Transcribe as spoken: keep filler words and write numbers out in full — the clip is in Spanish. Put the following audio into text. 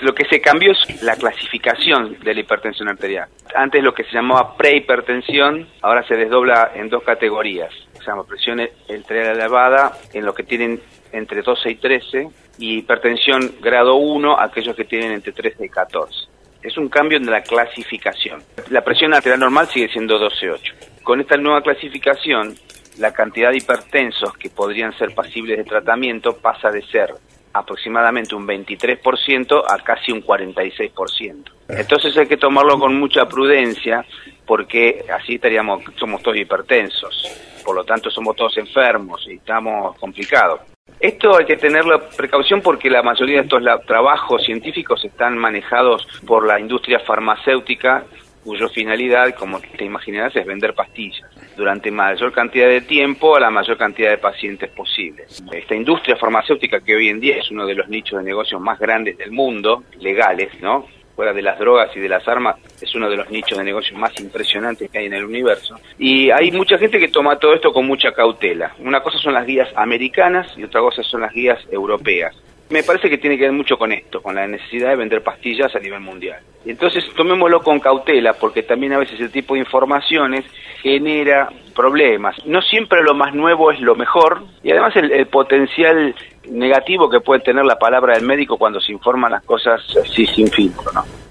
Lo que se cambió es la clasificación de la hipertensión arterial. Antes lo que se llamaba prehipertensión, ahora se desdobla en dos categorías. Se llama presión arterial elevada en los que tienen entre doce y trece, y hipertensión grado uno, aquellos que tienen entre trece y catorce. Es un cambio en la clasificación. La presión arterial normal sigue siendo doce ocho. Con esta nueva clasificación, la cantidad de hipertensos que podrían ser pasibles de tratamiento pasa de ser aproximadamente un veintitrés por ciento a casi un cuarenta y seis por ciento. Entonces hay que tomarlo con mucha prudencia, porque así estaríamos, somos todos hipertensos, por lo tanto somos todos enfermos y estamos complicados. Esto hay que tener la precaución porque la mayoría de estos trabajos científicos están manejados por la industria farmacéutica, cuya finalidad, como te imaginarás, es vender pastillas durante mayor cantidad de tiempo a la mayor cantidad de pacientes posibles. Esta industria farmacéutica, que hoy en día es uno de los nichos de negocios más grandes del mundo, legales, ¿no?, fuera de las drogas y de las armas, es uno de los nichos de negocios más impresionantes que hay en el universo. Y hay mucha gente que toma todo esto con mucha cautela. Una cosa son las guías americanas y otra cosa son las guías europeas. Me parece que tiene que ver mucho con esto, con la necesidad de vender pastillas a nivel mundial. Y entonces tomémoslo con cautela, porque también a veces ese tipo de informaciones genera problemas. No siempre lo más nuevo es lo mejor, y además el, el potencial negativo que puede tener la palabra del médico cuando se informan las cosas así sin filtro, ¿no?